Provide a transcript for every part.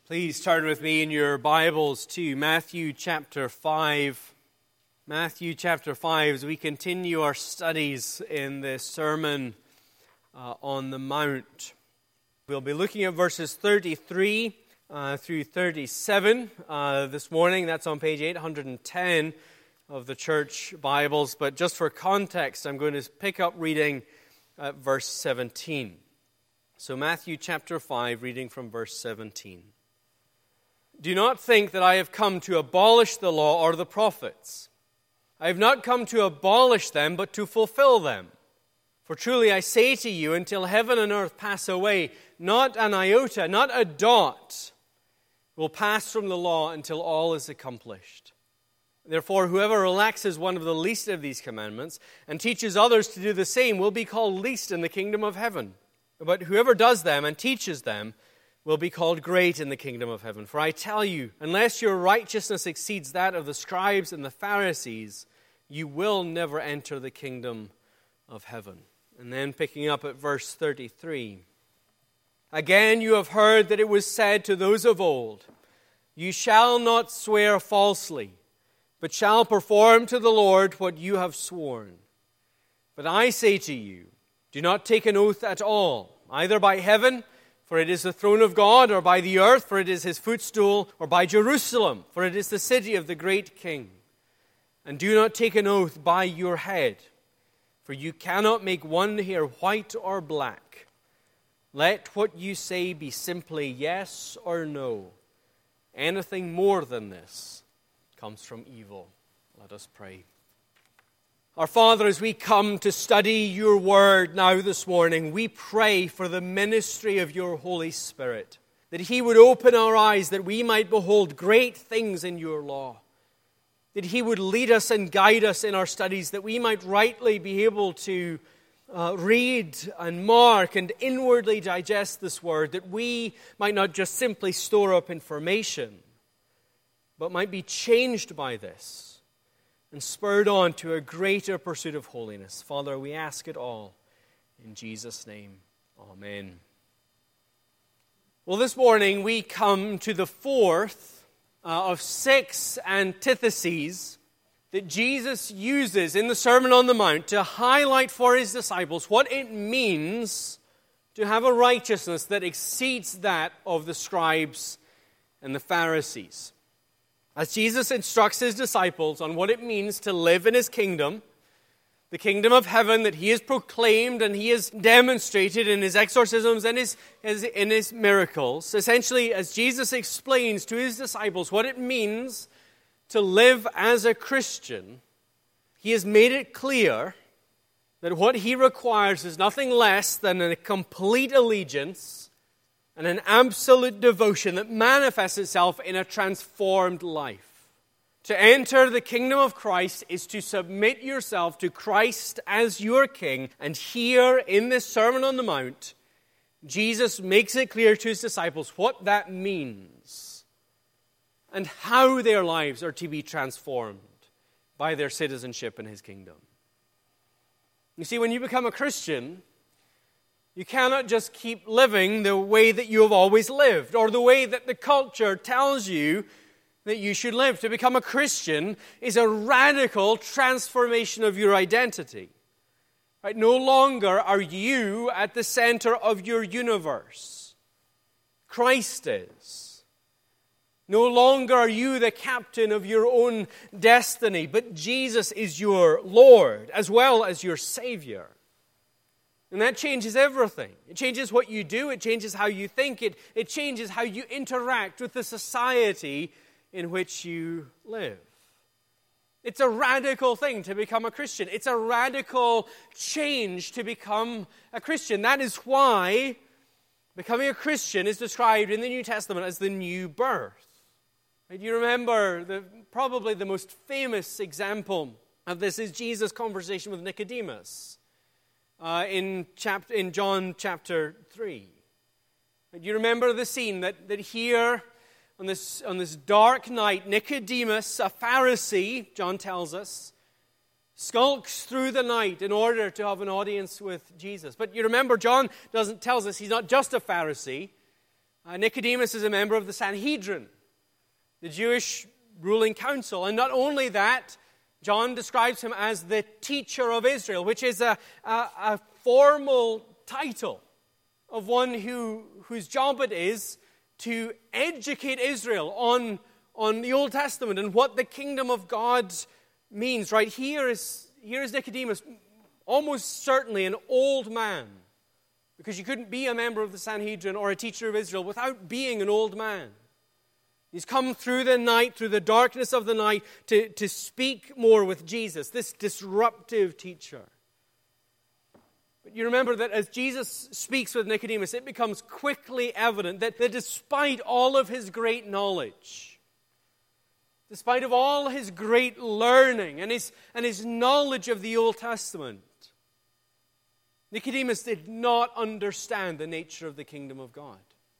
Please turn with me in your Bibles to Matthew chapter 5. Matthew chapter 5 as we continue our studies in the Sermon on the Mount. We'll be looking at verses 33 through 37 this morning. That's on page 810 of the church Bibles. But just for context, I'm going to pick up reading at verse 17. So Matthew chapter 5, reading from verse 17. Do not think that I have come to abolish the law or the prophets. I have not come to abolish them, but to fulfill them. For truly I say to you, until heaven and earth pass away, not an iota, not a dot, will pass from the law until all is accomplished. Therefore, whoever relaxes one of the least of these commandments and teaches others to do the same will be called least in the kingdom of heaven. But whoever does them and teaches them will be called great in the kingdom of heaven. For I tell you, unless your righteousness exceeds that of the scribes and the Pharisees, you will never enter the kingdom of heaven. And then picking up at verse 33. Again, you have heard that it was said to those of old, you shall not swear falsely, but shall perform to the Lord what you have sworn. But I say to you, do not take an oath at all, either by heaven, for it is the throne of God, or by the earth, for it is his footstool, or by Jerusalem, for it is the city of the great king. And do not take an oath by your head, for you cannot make one hair white or black. Let what you say be simply yes or no. Anything more than this comes from evil. Let us pray. Our Father, as we come to study your word now this morning, we pray for the ministry of your Holy Spirit, that he would open our eyes, that we might behold great things in your law, that he would lead us and guide us in our studies, that we might rightly be able to read and mark and inwardly digest this word, that we might not just simply store up information, but might be changed by this and spurred on to a greater pursuit of holiness. Father, we ask it all in Jesus' name. Amen. Well, this morning we come to the fourth of six antitheses that Jesus uses in the Sermon on the Mount to highlight for his disciples what it means to have a righteousness that exceeds that of the scribes and the Pharisees. As Jesus instructs his disciples on what it means to live in his kingdom, the kingdom of heaven that he has proclaimed and he has demonstrated in his exorcisms and in his miracles, essentially as Jesus explains to his disciples what it means to live as a Christian, he has made it clear that what he requires is nothing less than a complete allegiance and an absolute devotion that manifests itself in a transformed life. To enter the kingdom of Christ is to submit yourself to Christ as your king. And here in this Sermon on the Mount, Jesus makes it clear to his disciples what that means and how their lives are to be transformed by their citizenship in his kingdom. You see, when you become a Christian, you cannot just keep living the way that you have always lived or the way that the culture tells you that you should live. To become a Christian is a radical transformation of your identity. Right? No longer are you at the center of your universe. Christ is. No longer are you the captain of your own destiny, but Jesus is your Lord as well as your Savior. And that changes everything. It changes what you do. It changes how you think. It changes how you interact with the society in which you live. It's a radical thing to become a Christian. It's a radical change to become a Christian. That is why becoming a Christian is described in the New Testament as the new birth. Right? You remember probably the most famous example of this is Jesus' conversation with Nicodemus. In John chapter 3. You remember the scene that here on this dark night, Nicodemus, a Pharisee, John tells us, skulks through the night in order to have an audience with Jesus. But you remember, John tells us he's not just a Pharisee, Nicodemus is a member of the Sanhedrin, the Jewish ruling council. And not only that, John describes him as the teacher of Israel, which is a formal title of one whose job it is to educate Israel on the Old Testament and what the kingdom of God means. Right here is Nicodemus, almost certainly an old man, because you couldn't be a member of the Sanhedrin or a teacher of Israel without being an old man. He's come through the night, through the darkness of the night, to speak more with Jesus, this disruptive teacher. But you remember that as Jesus speaks with Nicodemus, it becomes quickly evident that despite all of his great knowledge, despite of all his great learning and his knowledge of the Old Testament, Nicodemus did not understand the nature of the kingdom of God.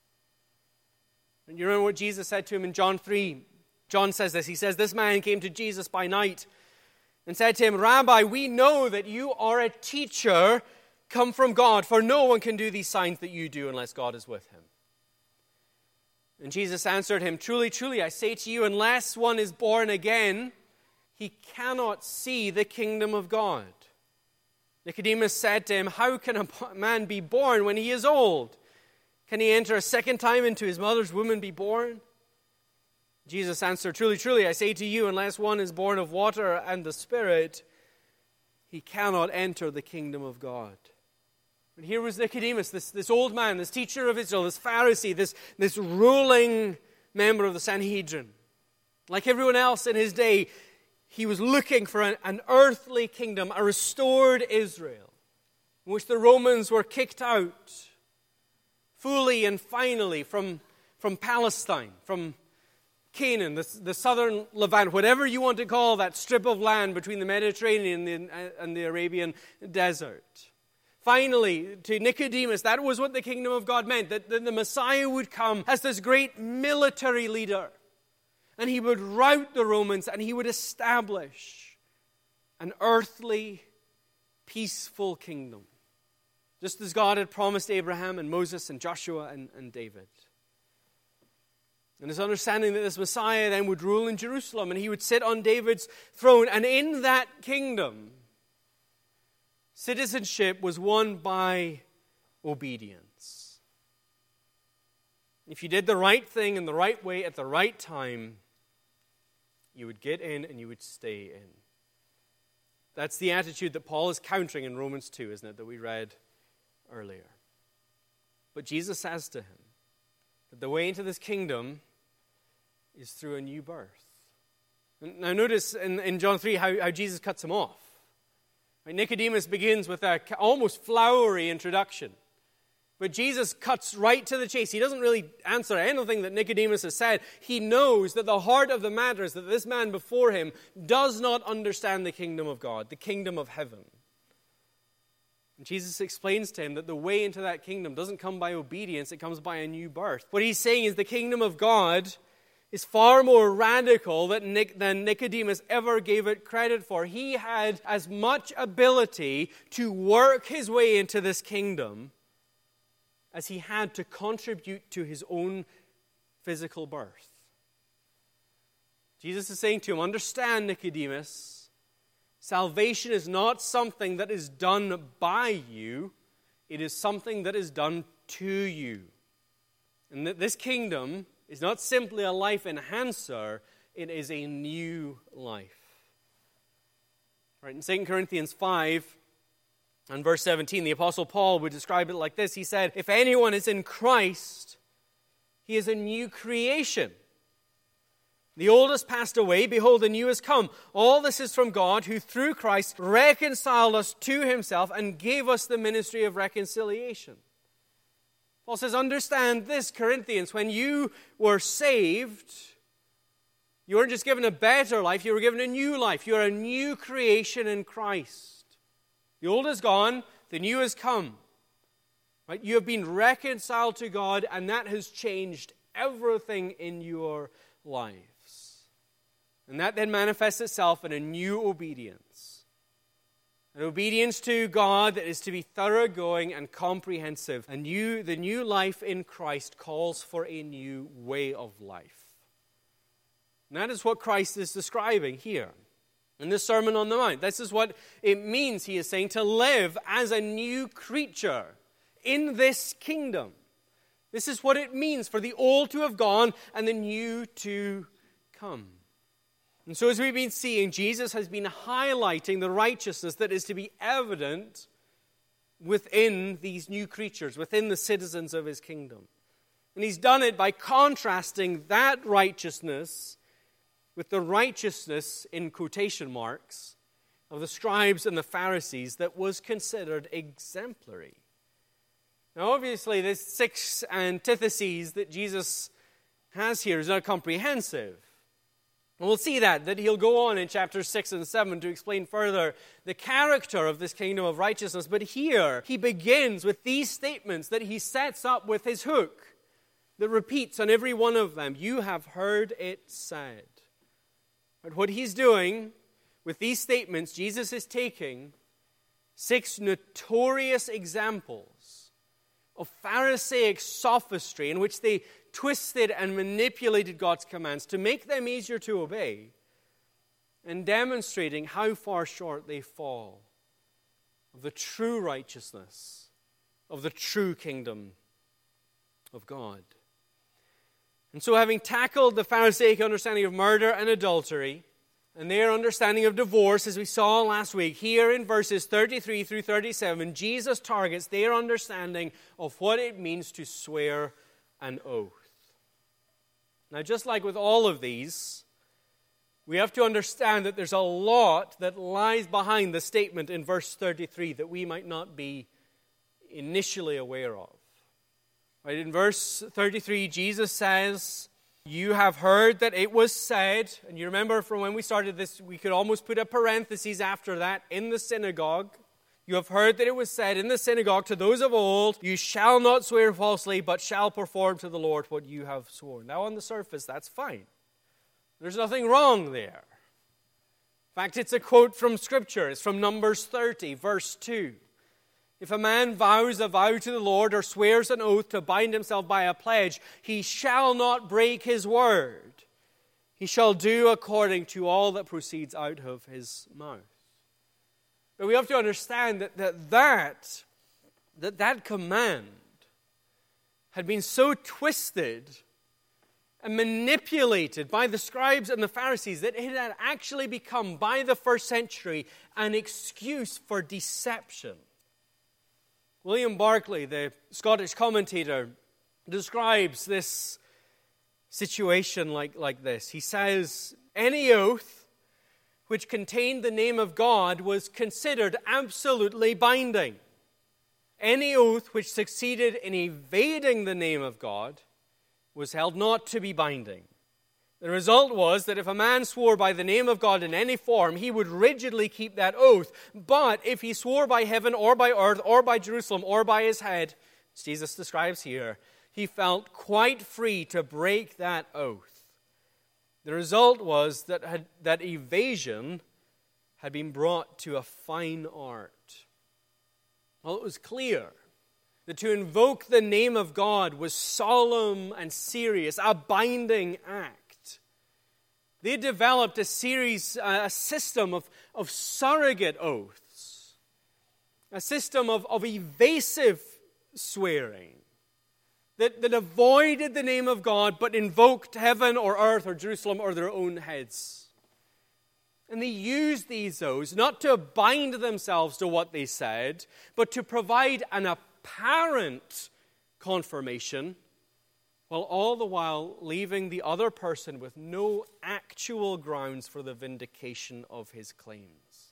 And you remember what Jesus said to him in John 3. John says this. He says, "This man came to Jesus by night and said to him, 'Rabbi, we know that you are a teacher come from God, for no one can do these signs that you do unless God is with him.' And Jesus answered him, 'Truly, truly, I say to you, unless one is born again, he cannot see the kingdom of God.' Nicodemus said to him, 'How can a man be born when he is old? Can he enter a second time into his mother's womb and be born?' Jesus answered, 'Truly, truly, I say to you, unless one is born of water and the Spirit, he cannot enter the kingdom of God.'" And here was Nicodemus, this old man, this teacher of Israel, this Pharisee, this ruling member of the Sanhedrin. Like everyone else in his day, he was looking for an earthly kingdom, a restored Israel, in which the Romans were kicked out fully and finally from Palestine, from Canaan, the southern Levant, whatever you want to call that strip of land between the Mediterranean and the Arabian desert. Finally, to Nicodemus, that was what the kingdom of God meant, that the Messiah would come as this great military leader, and he would rout the Romans, and he would establish an earthly, peaceful kingdom, just as God had promised Abraham and Moses and Joshua and David. And his understanding that this Messiah then would rule in Jerusalem, and he would sit on David's throne, and in that kingdom, citizenship was won by obedience. If you did the right thing in the right way at the right time, you would get in and you would stay in. That's the attitude that Paul is countering in Romans 2, isn't it, that we read earlier. But Jesus says to him that the way into this kingdom is through a new birth. Now notice in John 3 how Jesus cuts him off. Nicodemus begins with an almost flowery introduction. But Jesus cuts right to the chase. He doesn't really answer anything that Nicodemus has said. He knows that the heart of the matter is that this man before him does not understand the kingdom of God, the kingdom of heaven. And Jesus explains to him that the way into that kingdom doesn't come by obedience, it comes by a new birth. What he's saying is the kingdom of God is far more radical than Nicodemus ever gave it credit for. He had as much ability to work his way into this kingdom as he had to contribute to his own physical birth. Jesus is saying to him, understand, Nicodemus, salvation is not something that is done by you, it is something that is done to you. And that this kingdom is not simply a life enhancer, it is a new life. Right, in 2 Corinthians 5 and verse 17, the Apostle Paul would describe it like this. He said, if anyone is in Christ, he is a new creation. The old has passed away, behold, the new has come. All this is from God, who through Christ reconciled us to himself and gave us the ministry of reconciliation. Paul says, understand this, Corinthians, when you were saved, you weren't just given a better life, you were given a new life. You are a new creation in Christ. The old is gone, the new has come. Right? You have been reconciled to God, and that has changed everything in your lives. And that then manifests itself in a new obedience. An obedience to God that is to be thoroughgoing and comprehensive. The new life in Christ calls for a new way of life. And that is what Christ is describing here in the Sermon on the Mount. This is what it means, he is saying, to live as a new creature in this kingdom. This is what it means for the old to have gone and the new to come. And so as we've been seeing, Jesus has been highlighting the righteousness that is to be evident within these new creatures, within the citizens of his kingdom. And he's done it by contrasting that righteousness with the righteousness, in quotation marks, of the scribes and the Pharisees that was considered exemplary. Now obviously there's 6 antitheses that Jesus has here is not comprehensive. And we'll see that he'll go on in chapters 6 and 7 to explain further the character of this kingdom of righteousness. But here, he begins with these statements that he sets up with his hook that repeats on every one of them. You have heard it said. But what he's doing with these statements, Jesus is taking 6 notorious examples of Pharisaic sophistry in which they twisted and manipulated God's commands to make them easier to obey, and demonstrating how far short they fall of the true righteousness of the true kingdom of God. And so, having tackled the Pharisaic understanding of murder and adultery and their understanding of divorce, as we saw last week, here in verses 33 through 37, Jesus targets their understanding of what it means to swear an oath. Now, just like with all of these, we have to understand that there's a lot that lies behind the statement in verse 33 that we might not be initially aware of. Right, in verse 33, Jesus says, you have heard that it was said, and you remember from when we started this, we could almost put a parenthesis after that, in the synagogue. You have heard that it was said in the synagogue to those of old, you shall not swear falsely, but shall perform to the Lord what you have sworn. Now on the surface, that's fine. There's nothing wrong there. In fact, it's a quote from Scripture. It's from Numbers 30, verse 2. If a man vows a vow to the Lord or swears an oath to bind himself by a pledge, he shall not break his word. He shall do according to all that proceeds out of his mouth. But we have to understand that command had been so twisted and manipulated by the scribes and the Pharisees that it had actually become, by the first century, an excuse for deception. William Barclay, the Scottish commentator, describes this situation like this. He says, any oath which contained the name of God was considered absolutely binding. Any oath which succeeded in evading the name of God was held not to be binding. The result was that if a man swore by the name of God in any form, he would rigidly keep that oath. But if he swore by heaven or by earth or by Jerusalem or by his head, as Jesus describes here, he felt quite free to break that oath. The result was that evasion had been brought to a fine art. Well, it was clear that to invoke the name of God was solemn and serious, a binding act. They developed a system of surrogate oaths, a system of evasive swearing that avoided the name of God but invoked heaven or earth or Jerusalem or their own heads. And they used these oaths not to bind themselves to what they said, but to provide an apparent confirmation, while all the while leaving the other person with no actual grounds for the vindication of his claims.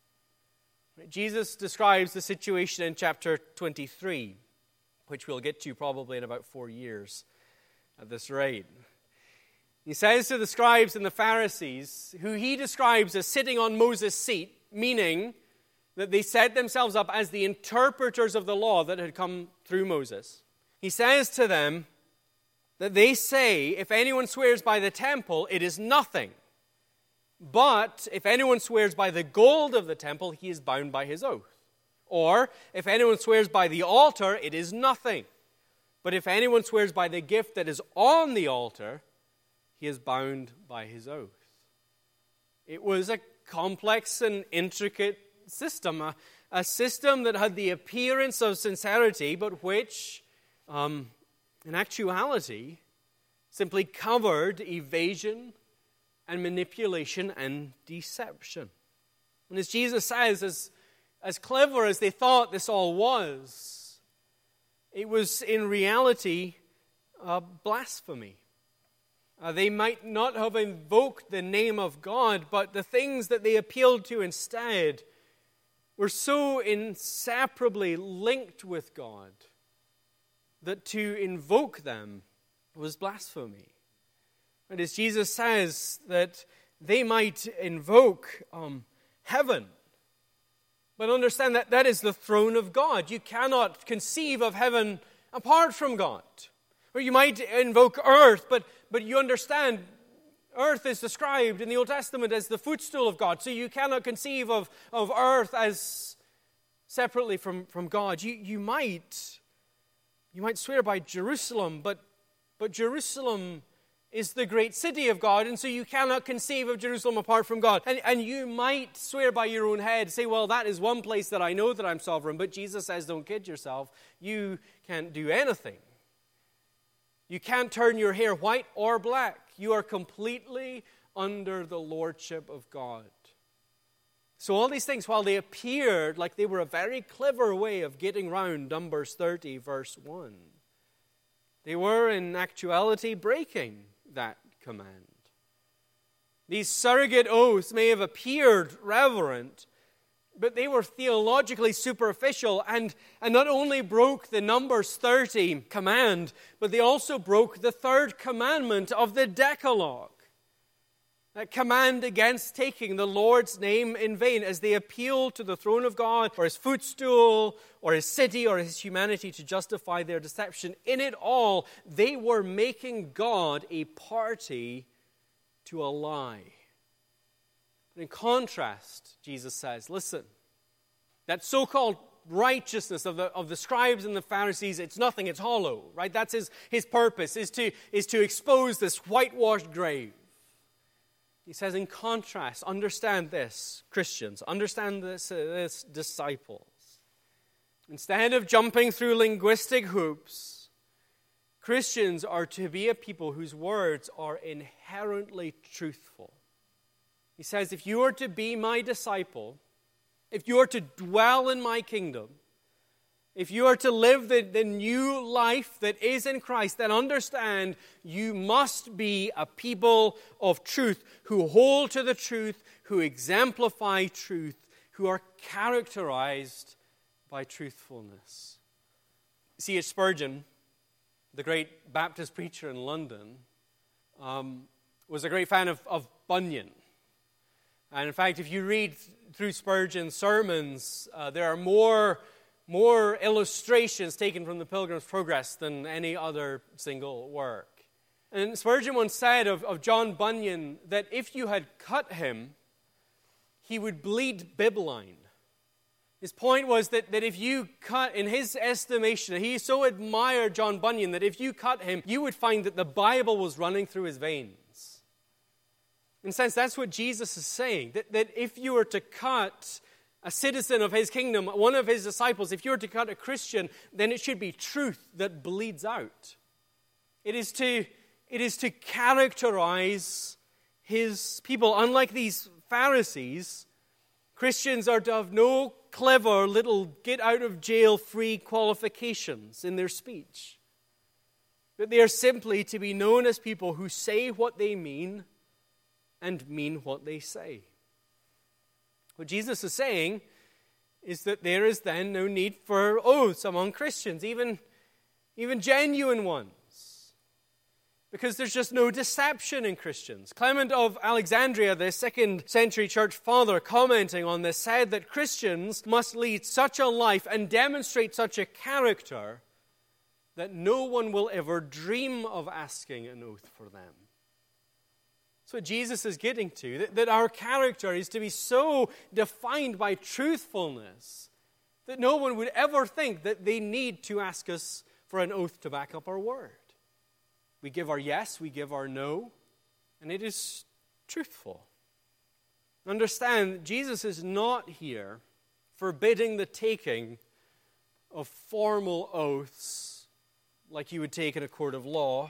Jesus describes the situation in chapter 23, which we'll get to probably in about 4 years at this rate. He says to the scribes and the Pharisees, who he describes as sitting on Moses' seat, meaning that they set themselves up as the interpreters of the law that had come through Moses. He says to them that they say, if anyone swears by the temple, it is nothing. But if anyone swears by the gold of the temple, he is bound by his oath. Or, if anyone swears by the altar, it is nothing. But if anyone swears by the gift that is on the altar, he is bound by his oath. It was a complex and intricate system, a system that had the appearance of sincerity, but which, in actuality, simply covered evasion and manipulation and deception. And as Jesus says, as clever as they thought this all was, it was in reality blasphemy. They might not have invoked the name of God, but the things that they appealed to instead were so inseparably linked with God that to invoke them was blasphemy. And as Jesus says that they might invoke heaven, but understand that that is the throne of God. You cannot conceive of heaven apart from God. Or you might invoke earth, but you understand earth is described in the Old Testament as the footstool of God. So you cannot conceive of earth as separately from God. You might swear by Jerusalem, but Jerusalem is the great city of God, and so you cannot conceive of Jerusalem apart from God. And you might swear by your own head, say, well, that is one place that I know that I'm sovereign, but Jesus says, don't kid yourself. You can't do anything. You can't turn your hair white or black. You are completely under the lordship of God. So all these things, while they appeared like they were a very clever way of getting round Numbers 30, verse 1, they were in actuality breaking that command. These surrogate oaths may have appeared reverent, but they were theologically superficial and not only broke the Numbers 30 command, but they also broke the third commandment of the Decalogue. That command against taking the Lord's name in vain as they appeal to the throne of God or his footstool or his city or his humanity to justify their deception. In it all, they were making God a party to a lie. But in contrast, Jesus says, listen, that so-called righteousness of the scribes and the Pharisees, it's nothing, it's hollow, right? That's his purpose, is to expose this whitewashed grave. He says, in contrast, understand this, Christians, understand this, disciples. Instead of jumping through linguistic hoops, Christians are to be a people whose words are inherently truthful. He says, if you are to be my disciple, if you are to dwell in my kingdom, if you are to live the new life that is in Christ, then understand you must be a people of truth who hold to the truth, who exemplify truth, who are characterized by truthfulness. C.H. Spurgeon, the great Baptist preacher in London, was a great fan of Bunyan. And in fact, if you read through Spurgeon's sermons, there are more illustrations taken from the Pilgrim's Progress than any other single work. And Spurgeon once said of John Bunyan that if you had cut him, he would bleed bibline. His point was that if you cut, in his estimation, he so admired John Bunyan that if you cut him, you would find that the Bible was running through his veins. In a sense, that's what Jesus is saying, that if you were to cut a citizen of his kingdom, one of his disciples, if you were to cut a Christian, then it should be truth that bleeds out. It is to characterize his people. Unlike these Pharisees, Christians are to have no clever little get-out-of-jail-free qualifications in their speech. But they are simply to be known as people who say what they mean and mean what they say. What Jesus is saying is that there is then no need for oaths among Christians, even genuine ones, because there's just no deception in Christians. Clement of Alexandria, the 2nd century church father, commenting on this, said that Christians must lead such a life and demonstrate such a character that no one will ever dream of asking an oath for them. That's what Jesus is getting to, that our character is to be so defined by truthfulness that no one would ever think that they need to ask us for an oath to back up our word. We give our yes, we give our no, and it is truthful. Understand, Jesus is not here forbidding the taking of formal oaths like you would take in a court of law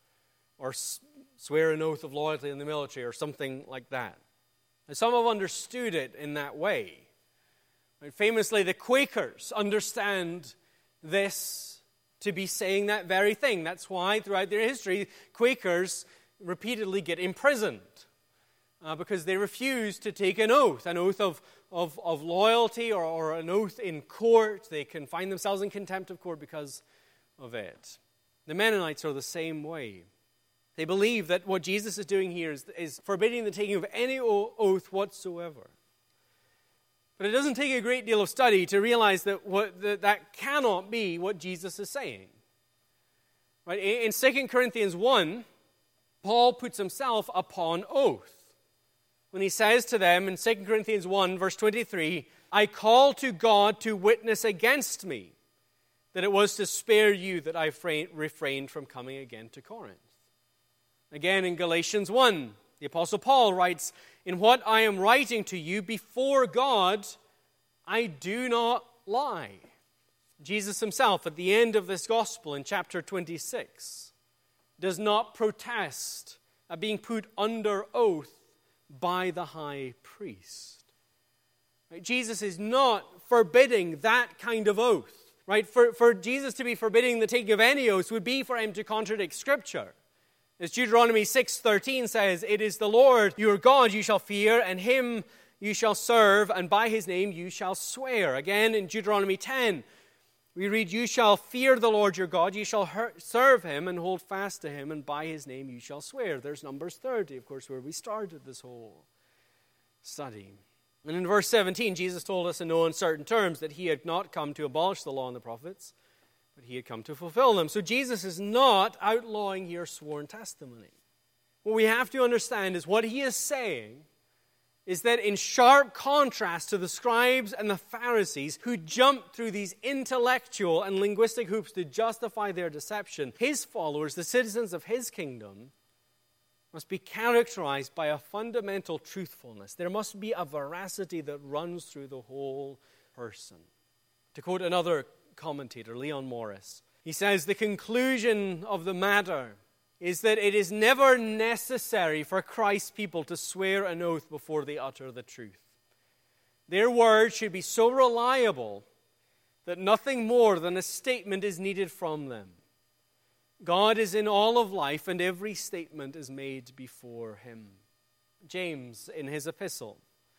or swear an oath of loyalty in the military or something like that. And some have understood it in that way. Right? Famously, the Quakers understand this to be saying that very thing. That's why throughout their history, Quakers repeatedly get imprisoned because they refuse to take an oath of loyalty or an oath in court. They can find themselves in contempt of court because of it. The Mennonites are the same way. They believe that what Jesus is doing here is forbidding the taking of any oath whatsoever. But it doesn't take a great deal of study to realize that that cannot be what Jesus is saying. Right? In 2 Corinthians 1, Paul puts himself upon oath when he says to them in 2 Corinthians 1, verse 23, I call to God to witness against me that it was to spare you that I refrained from coming again to Corinth. Again, in Galatians 1, the Apostle Paul writes, in what I am writing to you before God, I do not lie. Jesus himself, at the end of this gospel in chapter 26, does not protest at being put under oath by the high priest. Right? Jesus is not forbidding that kind of oath. Right? For Jesus to be forbidding the taking of any oath would be for him to contradict Scripture. As Deuteronomy 6:13 says, it is the Lord your God you shall fear, and him you shall serve, and by his name you shall swear. Again, in Deuteronomy 10, we read, you shall fear the Lord your God, you shall serve him and hold fast to him, and by his name you shall swear. There's Numbers 30, of course, where we started this whole study. And in verse 17, Jesus told us in no uncertain terms that he had not come to abolish the law and the prophets, but he had come to fulfill them. So Jesus is not outlawing here sworn testimony. What we have to understand is what he is saying is that in sharp contrast to the scribes and the Pharisees who jumped through these intellectual and linguistic hoops to justify their deception, his followers, the citizens of his kingdom, must be characterized by a fundamental truthfulness. There must be a veracity that runs through the whole person. To quote another commentator, Leon Morris, he says, the conclusion of the matter is that it is never necessary for Christ's people to swear an oath before they utter the truth. Their word should be so reliable that nothing more than a statement is needed from them. God is in all of life, and every statement is made before him. James, in his epistle,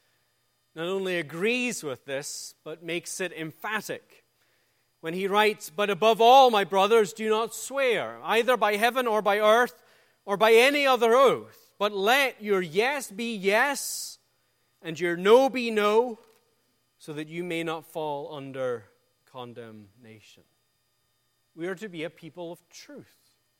not only agrees with this, but makes it emphatic when he writes, but above all, my brothers, do not swear, either by heaven or by earth or by any other oath, but let your yes be yes and your no be no, so that you may not fall under condemnation. We are to be a people of truth,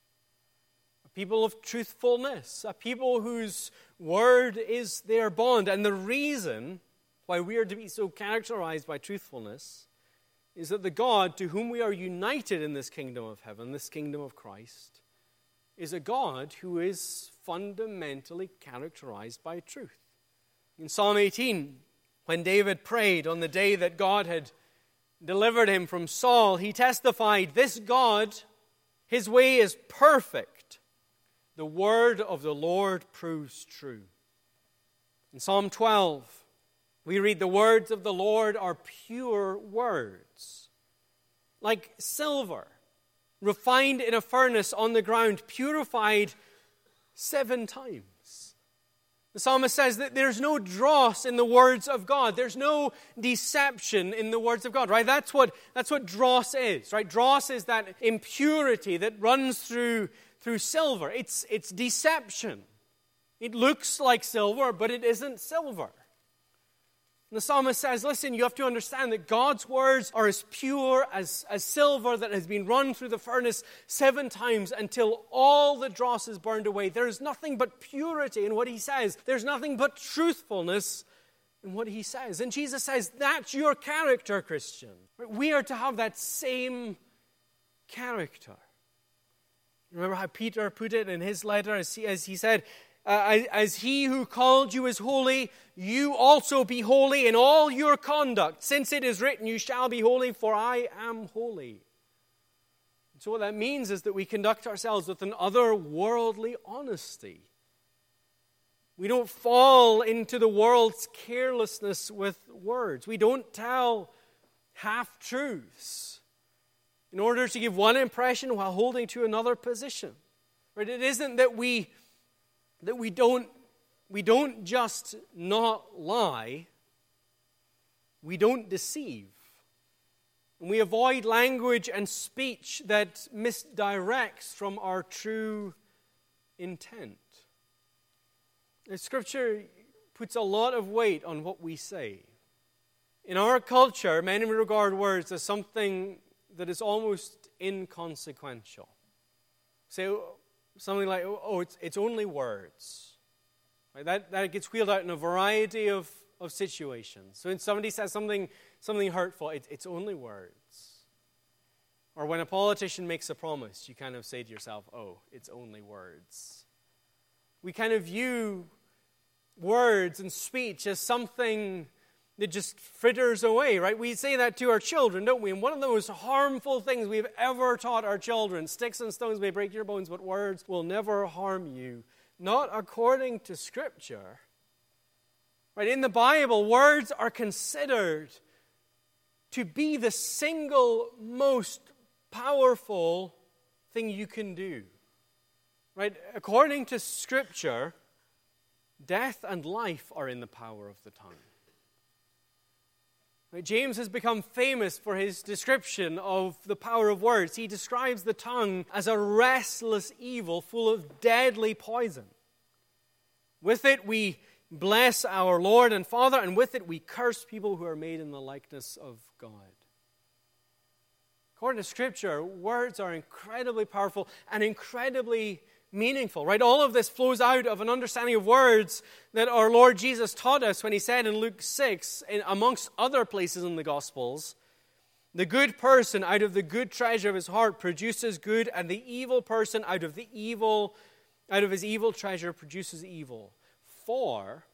a people of truthfulness, a people whose word is their bond. And the reason why we are to be so characterized by truthfulness is that the God to whom we are united in this kingdom of heaven, this kingdom of Christ, is a God who is fundamentally characterized by truth. In Psalm 18, when David prayed on the day that God had delivered him from Saul, he testified, this God, his way is perfect. The word of the Lord proves true. In Psalm 12, we read, the words of the Lord are pure words, like silver, refined in a furnace on the ground, purified 7 times. The psalmist says that there's no dross in the words of God. There's no deception in the words of God, right? That's what dross is, right? Dross is that impurity that runs through silver. It's deception. It looks like silver, but it isn't silver. And the psalmist says, listen, you have to understand that God's words are as pure as silver that has been run through the furnace 7 times until all the dross is burned away. There is nothing but purity in what he says. There's nothing but truthfulness in what he says. And Jesus says, that's your character, Christian. We are to have that same character. Remember how Peter put it in his letter as he said, as he who called you is holy, you also be holy in all your conduct. Since it is written, you shall be holy, for I am holy. And so what that means is that we conduct ourselves with an otherworldly honesty. We don't fall into the world's carelessness with words. We don't tell half-truths in order to give one impression while holding to another position. Right? It isn't that we don't just not lie, we don't deceive. And we avoid language and speech that misdirects from our true intent. The Scripture puts a lot of weight on what we say. In our culture, many regard words as something that is almost inconsequential. Say something like, oh, it's only words. Right? That gets wheeled out in a variety of situations. So when somebody says something hurtful, it's only words. Or when a politician makes a promise, you kind of say to yourself, oh, it's only words. We kind of view words and speech as something that just fritters away, right? We say that to our children, don't we? And one of the most harmful things we've ever taught our children, sticks and stones may break your bones, but words will never harm you. Not according to Scripture. Right? In the Bible, words are considered to be the single most powerful thing you can do. Right? According to Scripture, death and life are in the power of the tongue. James has become famous for his description of the power of words. He describes the tongue as a restless evil full of deadly poison. With it we bless our Lord and Father, and with it we curse people who are made in the likeness of God. According to Scripture, words are incredibly powerful and incredibly meaningful, right? All of this flows out of an understanding of words that our Lord Jesus taught us when he said in Luke 6, amongst other places in the Gospels, the good person out of the good treasure of his heart produces good, and the evil person out of his evil treasure produces evil. For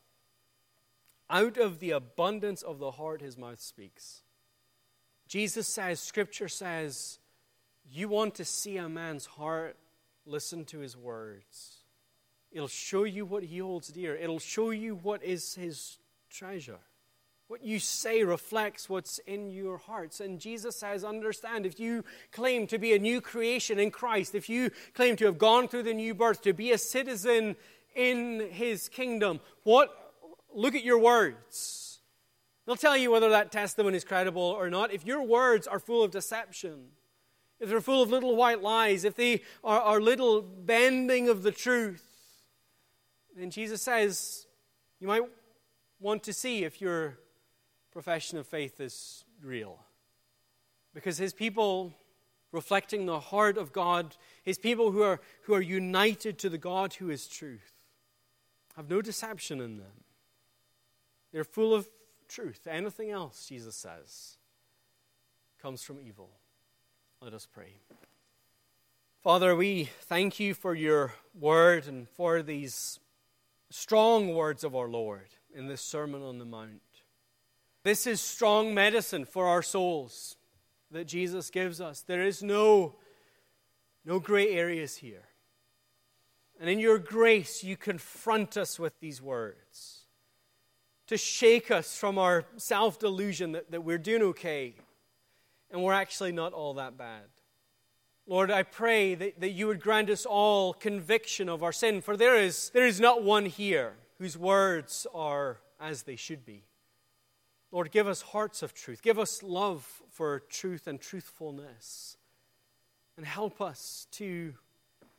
out of the abundance of the heart his mouth speaks. Jesus says, Scripture says, you want to see a man's heart, listen to his words. It'll show you what he holds dear. It'll show you what is his treasure. What you say reflects what's in your hearts. And Jesus says, understand, if you claim to be a new creation in Christ, if you claim to have gone through the new birth, to be a citizen in his kingdom, look at your words. They'll tell you whether that testimony is credible or not. If your words are full of deception, if they're full of little white lies, if they are little bending of the truth, then Jesus says you might want to see if your profession of faith is real. Because his people, reflecting the heart of God, his people who are united to the God who is truth, have no deception in them. They're full of truth. Anything else, Jesus says, comes from evil. Let us pray. Father, we thank you for your word and for these strong words of our Lord in this Sermon on the Mount. This is strong medicine for our souls that Jesus gives us. There is no gray areas here. And in your grace, you confront us with these words to shake us from our self-delusion that we're doing okay and we're actually not all that bad. Lord, I pray that you would grant us all conviction of our sin, for there is not one here whose words are as they should be. Lord, give us hearts of truth. Give us love for truth and truthfulness. And help us to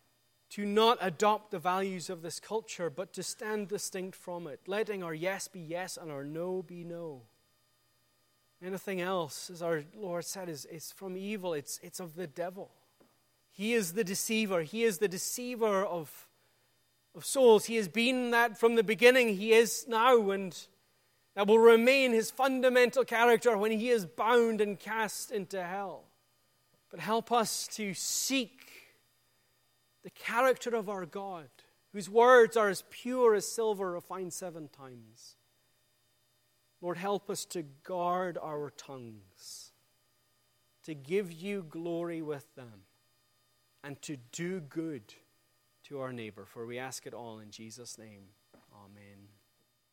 to not adopt the values of this culture, but to stand distinct from it, letting our yes be yes and our no be no. Anything else, as our Lord said, is from evil. It's of the devil. He is the deceiver. He is the deceiver of souls. He has been that from the beginning. He is now, and that will remain his fundamental character when he is bound and cast into hell. But help us to seek the character of our God, whose words are as pure as silver refined 7 times. Lord, help us to guard our tongues, to give you glory with them, and to do good to our neighbor. For we ask it all in Jesus' name. Amen.